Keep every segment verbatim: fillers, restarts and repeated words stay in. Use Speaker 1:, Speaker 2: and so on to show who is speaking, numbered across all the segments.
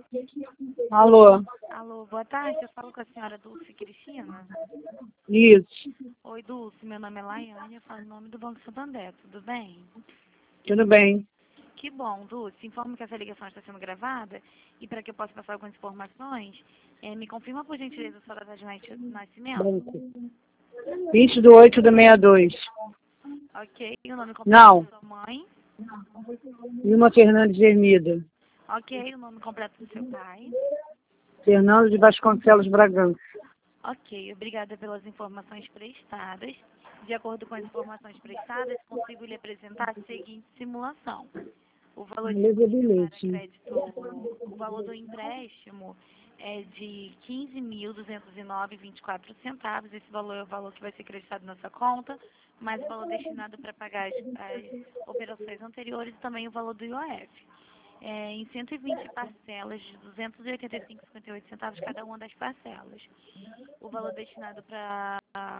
Speaker 1: Alô?
Speaker 2: Alô, boa tarde. Eu falo com a senhora Dulce Cristina.
Speaker 1: Isso.
Speaker 2: Oi, Dulce. Meu nome é Laiane. Eu falo em nome do Banco Santander. Tudo bem?
Speaker 1: Tudo bem.
Speaker 2: Que bom, Dulce. Informo que essa ligação está sendo gravada e para que eu possa passar algumas informações, eh, me confirma, por gentileza, a sua data de nas- nascimento.
Speaker 1: Banco. vinte de oito de sessenta e dois.
Speaker 2: Ok. O nome completo
Speaker 1: Não.
Speaker 2: da sua mãe.
Speaker 1: Vilma Fernandes de Ermida.
Speaker 2: Ok. O nome completo do seu pai.
Speaker 1: Fernando de Vasconcelos Bragança.
Speaker 2: Ok. Obrigada pelas informações prestadas. De acordo com as informações prestadas, consigo lhe apresentar a seguinte simulação. O valor
Speaker 1: Beleza,
Speaker 2: disponível para
Speaker 1: bilhete.
Speaker 2: crédito, o valor do empréstimo é de quinze mil duzentos e nove vírgula vinte e quatro centavos. Esse valor é o valor que vai ser creditado na sua conta, mais o valor destinado para pagar as, as operações anteriores e também o valor do I O F. É, em cento e vinte parcelas de duzentos e oitenta e cinco vírgula cinquenta e oito centavos cada uma das parcelas. O valor destinado para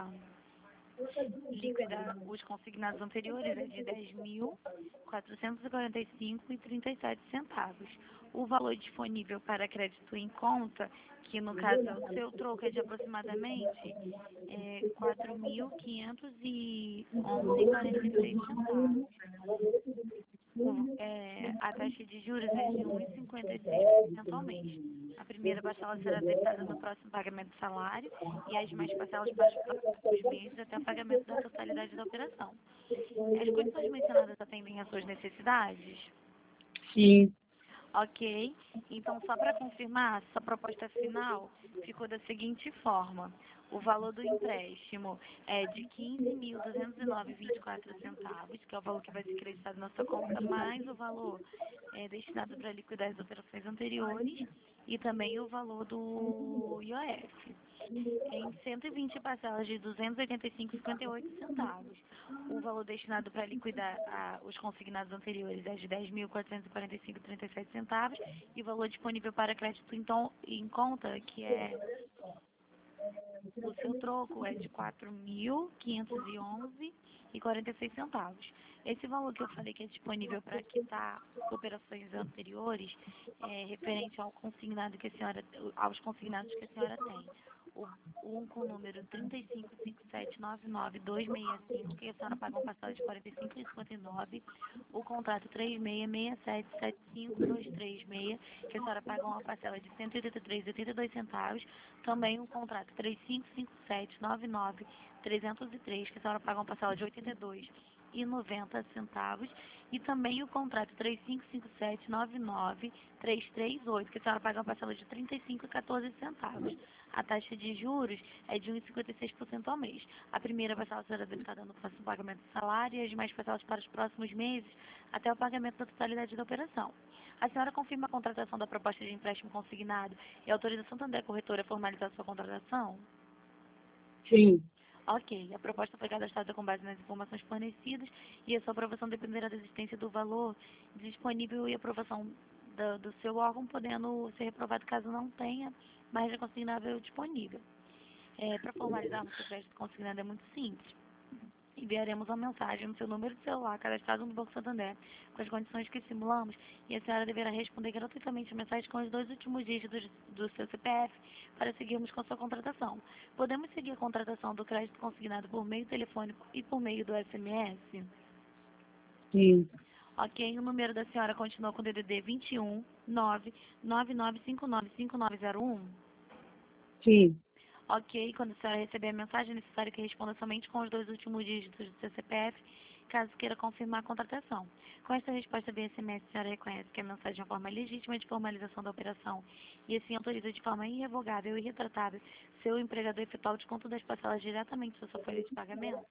Speaker 2: liquidar os consignados anteriores é de dez mil quatrocentos e quarenta e cinco vírgula trinta e sete centavos. O valor disponível para crédito em conta, que no caso é o seu troco, é de aproximadamente é, quatro mil quinhentos e onze vírgula quarenta e três centavos. O, é, a taxa de juros é de um vírgula cinquenta e seis por cento ao mês. A primeira parcela será debitada no próximo pagamento do salário e as demais parcelas para os próximos meses até o pagamento da totalidade da operação. As condições mencionadas atendem às suas necessidades?
Speaker 1: Sim.
Speaker 2: Ok. Então, só para confirmar, sua proposta final ficou da seguinte forma. O valor do empréstimo é de quinze mil duzentos e nove vírgula vinte e quatro centavos, que é o valor que vai ser creditado na sua conta, mais o valor é, destinado para liquidar as operações anteriores e também o valor do I O F. Em cento e vinte parcelas de duzentos e oitenta e cinco vírgula cinquenta e oito centavos. O valor destinado para liquidar a, os consignados anteriores é de dez mil quatrocentos e quarenta e cinco vírgula trinta e sete centavos e o valor disponível para crédito então, em conta, que é o seu troco, é de quatro mil quinhentos e onze vírgula quarenta e seis centavos. Esse valor que eu falei que é disponível para quitar operações anteriores é referente ao consignado que a senhora, aos consignados que a senhora tem. O, um com o número três cinco cinco sete nove nove dois seis cinco, que a senhora paga uma parcela de quarenta e cinco vírgula cinquenta e nove. O contrato três seis seis sete sete cinco dois três seis, que a senhora paga uma parcela de cento e oitenta e três vírgula oitenta e dois centavos. Também o contrato três cinco cinco sete nove nove trezentos e três, que a senhora paga uma parcela de oitenta e dois e noventa centavos, e também o contrato três cinco cinco sete nove nove três três oito, que a senhora paga uma parcela de trinta e cinco vírgula quatorze centavos. A taxa de juros é de um vírgula cinquenta e seis por cento ao mês. A primeira parcela será debitada no próximo pagamento do salário e as demais parcelas para os próximos meses até o pagamento da totalidade da operação. A senhora confirma a contratação da proposta de empréstimo consignado e autoriza a Santander Corretora a formalizar sua contratação?
Speaker 1: Sim.
Speaker 2: Ok, a proposta foi cadastrada com base nas informações fornecidas e a sua aprovação dependerá da existência do valor disponível e aprovação do, do seu órgão, podendo ser reprovado caso não tenha margem consignável disponível. É, para formalizarmos o crédito consignado é muito simples. Enviaremos uma mensagem no seu número de celular cadastrado no Banco Santander com as condições que simulamos e a senhora deverá responder gratuitamente a mensagem com os dois últimos dígitos do seu C P F para seguirmos com sua contratação. Podemos seguir a contratação do crédito consignado por meio telefônico e por meio do S M S?
Speaker 1: Sim.
Speaker 2: Ok, o número da senhora continua com o D D D vinte e um nove nove nove cinco nove cinco nove zero um?
Speaker 1: Sim.
Speaker 2: Ok, quando a senhora receber a mensagem, é necessário que responda somente com os dois últimos dígitos do seu C P F, caso queira confirmar a contratação. Com esta resposta via S M S, a senhora reconhece que a mensagem é uma forma legítima de formalização da operação e assim autoriza de forma irrevogável e irretratável seu empregador efetuar o desconto das parcelas diretamente da sua folha de pagamento?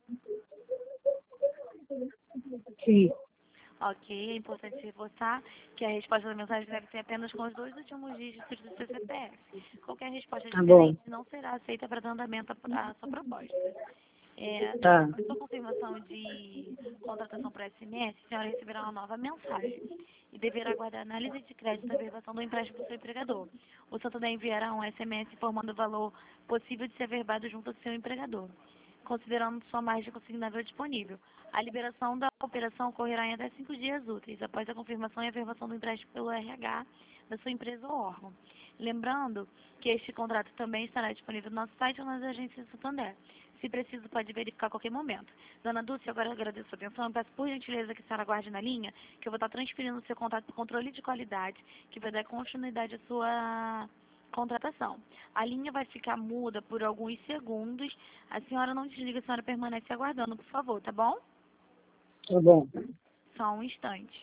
Speaker 1: Sim.
Speaker 2: Ok, é importante reforçar que a resposta da mensagem deve ser apenas com os dois últimos dígitos do seu C P F. Qualquer resposta
Speaker 1: Tá bom.
Speaker 2: diferente não será aceita para dar andamento à sua proposta. É,
Speaker 1: Tá.
Speaker 2: após sua confirmação de contratação por S M S, a senhora receberá uma nova mensagem e deverá aguardar a análise de crédito da averbação do empréstimo do seu empregador. O Santander enviará um S M S informando o valor possível de ser averbado junto ao seu empregador, considerando sua margem consignável disponível. A liberação da operação ocorrerá em até cinco dias úteis, após a confirmação e averbação do empréstimo pelo R H da sua empresa ou órgão. Lembrando que este contrato também estará disponível no nosso site ou nas agências do Santander. Se preciso, pode verificar a qualquer momento. Dona Dulce, agora eu agradeço a atenção. Eu peço por gentileza que a senhora aguarde na linha, que eu vou estar transferindo o seu contrato para o controle de qualidade, que vai dar continuidade à sua contratação. A linha vai ficar muda por alguns segundos. A senhora não desliga, a senhora permanece aguardando, por favor, tá bom?
Speaker 1: Tá bom.
Speaker 2: Só um instante.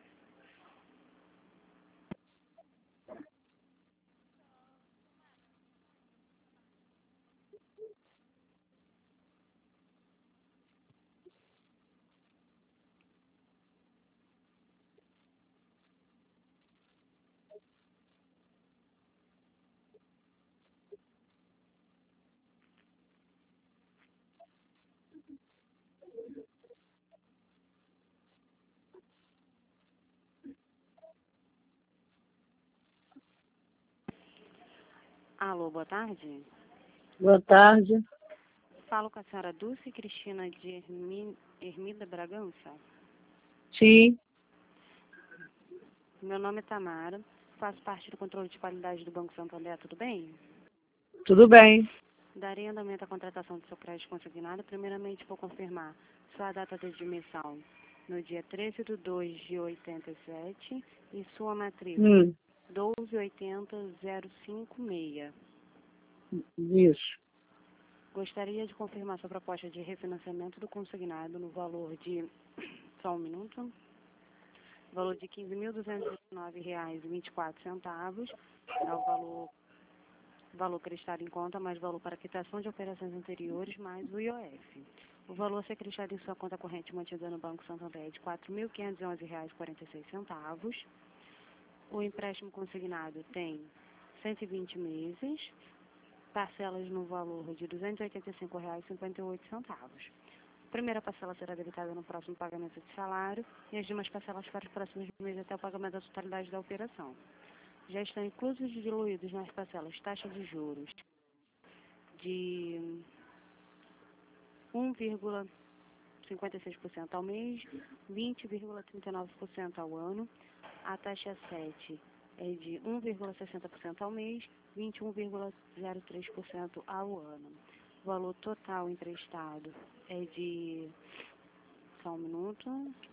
Speaker 3: Alô, boa tarde.
Speaker 1: Boa tarde.
Speaker 3: Falo com a senhora Dulce Cristina de Hermi- Hermida Bragança.
Speaker 1: Sim,
Speaker 3: Meu nome é Tamara, faço parte do controle de qualidade do Banco Santander, tudo bem?
Speaker 1: tudo bem.
Speaker 3: Darei andamento à contratação do seu crédito consignado. Primeiramente, vou confirmar sua data de admissão no dia treze de dois de oitenta e sete e sua matrícula
Speaker 1: Hum,
Speaker 3: doze oitenta zero cinco seis.
Speaker 1: isso.
Speaker 3: Gostaria de confirmar sua proposta de refinanciamento do consignado no valor de... Só um minuto. Valor de quinze mil duzentos e vinte e nove reais e vinte e quatro centavos. É o valor, valor creditado em conta, mais valor para quitação de operações anteriores, mais o I O F. O valor a ser creditado em sua conta corrente mantida no Banco Santander é de quatro mil quinhentos e onze reais e quarenta e seis centavos. O empréstimo consignado tem cento e vinte meses, parcelas no valor de duzentos e oitenta e cinco reais e cinquenta e oito centavos. A primeira parcela será debitada no próximo pagamento de salário e as demais parcelas para os próximos meses até o pagamento da totalidade da operação. Já estão inclusos e diluídos nas parcelas taxa de juros de um vírgula cinquenta e seis por cento ao mês, vinte vírgula trinta e nove por cento ao ano. A taxa sete é de um vírgula sessenta por cento ao mês, vinte e um vírgula zero três por cento ao ano. O valor total emprestado é de... Só um minuto.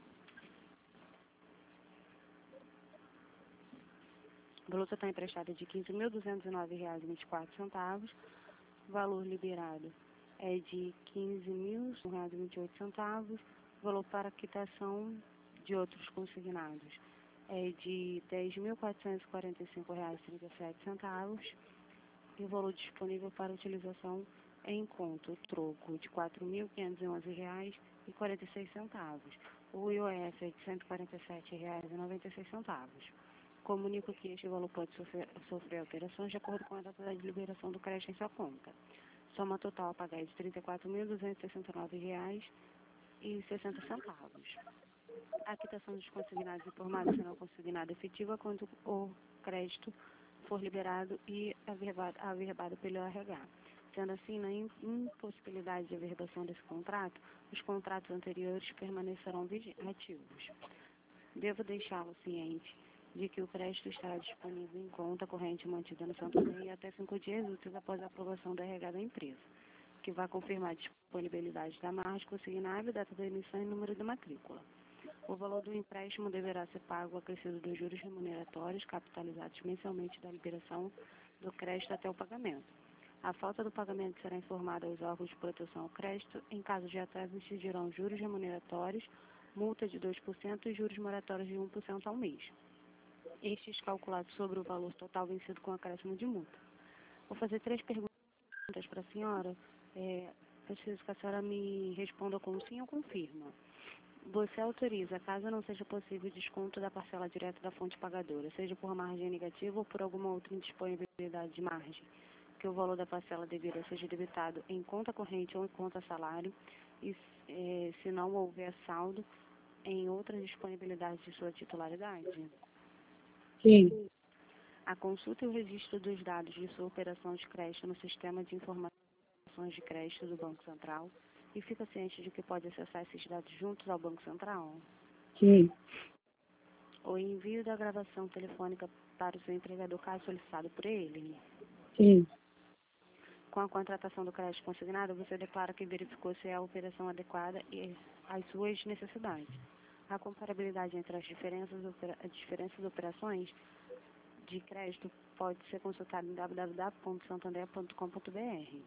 Speaker 3: O valor total emprestado é de quinze mil duzentos e nove reais e vinte e quatro centavos. O valor liberado é de quinze mil reais e vinte e oito centavos. O valor para quitação de outros consignados é de dez mil quatrocentos e quarenta e cinco reais e trinta e sete centavos. E o valor disponível para utilização em conta, o troco, de quatro mil quinhentos e onze reais e quarenta e seis centavos. O I O F é de cento e quarenta e sete reais e noventa e seis centavos. Comunico que este valor pode sofrer, sofrer alterações de acordo com a data de liberação do crédito em sua conta. Soma total a pagar é de trinta e quatro mil duzentos e sessenta e nove reais e sessenta centavos. A quitação dos consignados informados será consignada efetiva quando o crédito for liberado e averbado, averbado pelo R H. Sendo assim, na impossibilidade de averbação desse contrato, os contratos anteriores permanecerão ativos. Devo deixá-lo ciente de que o crédito estará disponível em conta corrente mantida no Santander até cinco dias úteis após a aprovação do R H da empresa, que vai confirmar a disponibilidade da margem consignável, data da emissão e número de matrícula. O valor do empréstimo deverá ser pago acrescido dos juros remuneratórios capitalizados mensalmente da liberação do crédito até o pagamento. A falta do pagamento será informada aos órgãos de proteção ao crédito. Em caso de atraso, incidirão juros remuneratórios, multa de dois por cento e juros moratórios de um por cento ao mês. Estes calculados sobre o valor total vencido com acréscimo de multa. Vou fazer três perguntas para a senhora. É, preciso que a senhora me responda com sim ou confirma. Você autoriza, caso não seja possível, desconto da parcela direta da fonte pagadora, seja por margem negativa ou por alguma outra indisponibilidade de margem, que o valor da parcela devida seja debitado em conta corrente ou em conta salário, e eh, se não houver saldo em outra disponibilidade de sua titularidade?
Speaker 1: Sim,
Speaker 3: A consulta e o registro dos dados de sua operação de crédito no sistema de informações de crédito do Banco Central, e fica ciente de que pode acessar esses dados juntos ao Banco Central?
Speaker 1: sim,
Speaker 3: O envio da gravação telefônica para o seu empregador caso solicitado por ele.
Speaker 1: Sim.
Speaker 3: Com a contratação do crédito consignado, você declara que verificou se é a operação adequada e às suas necessidades. A comparabilidade entre as diferenças, opera, as diferentes operações de crédito pode ser consultada em w w w ponto santander ponto com ponto b r.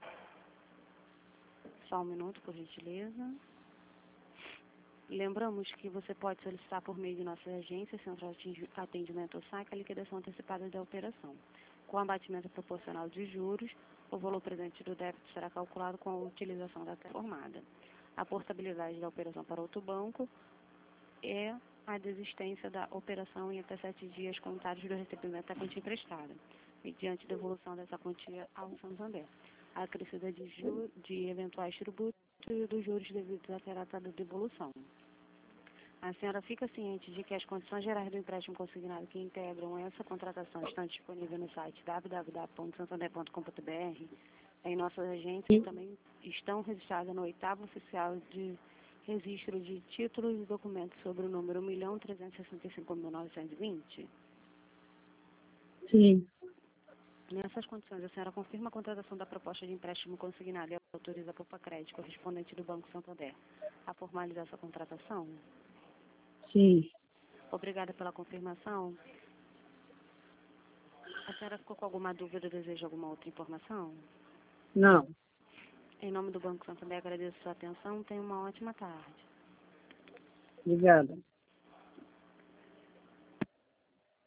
Speaker 3: Só um minuto, por gentileza. Lembramos que você pode solicitar por meio de nossas agências, Central de Atendimento ou S A C, a liquidação antecipada da operação. Com abatimento proporcional de juros, o valor presente do débito será calculado com a utilização da tela formada. A portabilidade da operação para outro banco é a desistência da operação em até sete dias contados do recebimento da quantia emprestada, mediante devolução dessa quantia ao Santander, a acrescida de, ju de eventuais tributos e dos juros devidos à data da devolução. A senhora fica ciente de que as condições gerais do empréstimo consignado que integram essa contratação estão disponíveis no site w w w ponto santander ponto com ponto b r. Em nossas agências também estão registradas no oitavo oficial de registro de títulos e documentos sobre o número um milhão trezentos e sessenta e cinco mil novecentos e vinte.
Speaker 1: Sim.
Speaker 3: Nessas condições, a senhora confirma a contratação da proposta de empréstimo consignado e autoriza a Poupa Crédito correspondente do Banco Santander a formalizar essa contratação?
Speaker 1: Sim.
Speaker 3: Obrigada pela confirmação. A senhora ficou com alguma dúvida ou deseja alguma outra informação?
Speaker 1: Não.
Speaker 3: Em nome do Banco Santander, agradeço a sua atenção. Tenha uma ótima tarde.
Speaker 1: Obrigada.